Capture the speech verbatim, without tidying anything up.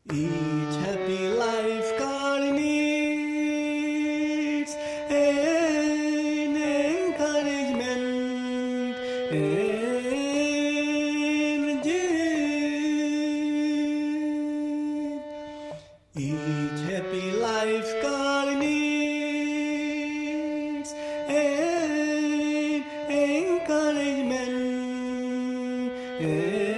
Each happy life car needs an encouragement and gist. Each happy life car needs an encouragement.